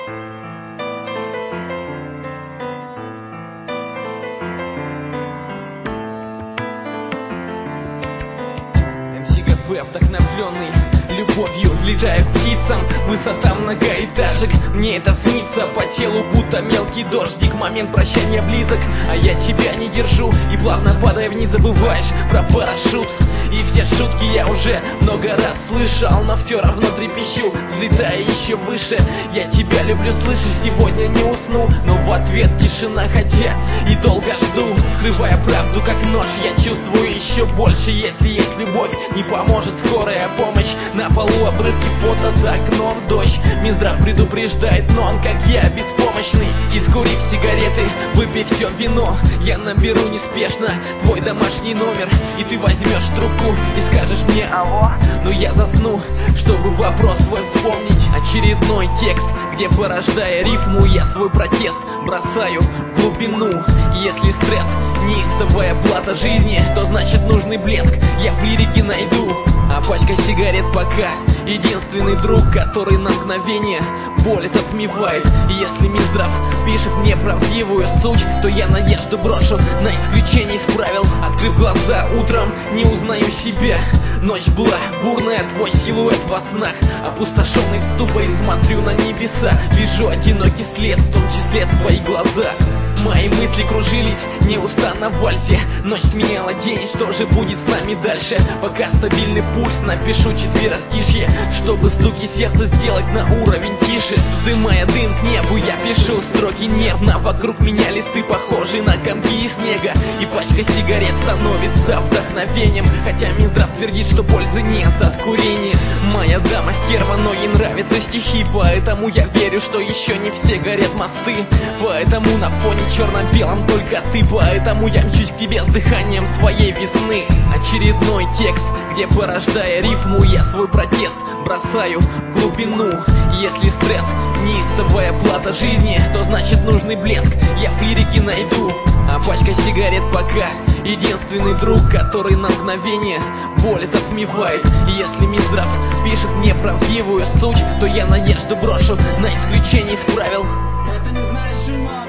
МС вдохновленный любовью, взлетаю к птицам, высота многоэтажек. Мне это снится, по телу будто мелкий дождик. Момент прощания близок, а я тебя не держу. И плавно падая вниз забываешь про парашют. И все шутки я уже много раз слышал, но все равно трепещу, взлетая еще выше. Я тебя люблю, слышишь, сегодня не усну, но в ответ тишина, хотя и долго жду. Скрывая правду как нож, я чувствую еще больше. Если есть любовь, не поможет скорая помощь. На полу обрывки фото, за окном дождь. Минздрав предупреждает, но он, как я, беспомощный. Искурив сигареты, выпей все вино, я наберу неспешно твой домашний номер, и ты возьмешь трубку и скажешь мне алло. Но я засну, чтобы вопрос свой вспомнить. Очередной текст, где, порождая рифму, я свой протест бросаю в глубину. Если стресс неистовая плата жизни, то значит нужный блеск я в лирике найду. А пачка сигарет пока единственный друг, который на мгновение боль затмевает. И если Минздрав пишет мне правдивую суть, то я надежду брошу на исключение из правил. Открыв глаза утром, не узнаю себя. Ночь была бурная, твой силуэт во снах. Опустошенный в ступоре смотрю на небеса. Вижу одинокий след, в том числе твои глаза. Мои мысли кружились неустанно в вальсе. Ночь сменяла день, что же будет с нами дальше? Пока стабильный пульс, напишу четверостишье, чтобы стуки сердца сделать на уровень тише. Вздымая дым к небу, я пишу строки нервно. Вокруг меня листы, похожие на комки из снега. И пачка сигарет становится вдохновением, хотя Минздрав твердит, что пользы нет от курения. Моя дама стерва, но ей нравятся стихи, поэтому я верю, что еще не все горят мосты. Поэтому на фоне черно-белом только ты, поэтому я мчусь к тебе с дыханием своей весны. Очередной текст, где, порождая рифму, я свой протест бросаю в глубину. Если стресс неистовая плата жизни, то значит нужный блеск я в лирике найду. А пачка сигарет пока единственный друг, который на мгновение боль затмевает. И если Минздрав пишет мне правдивую суть, то я надежду брошу на исключение из правил. Это не знаешь,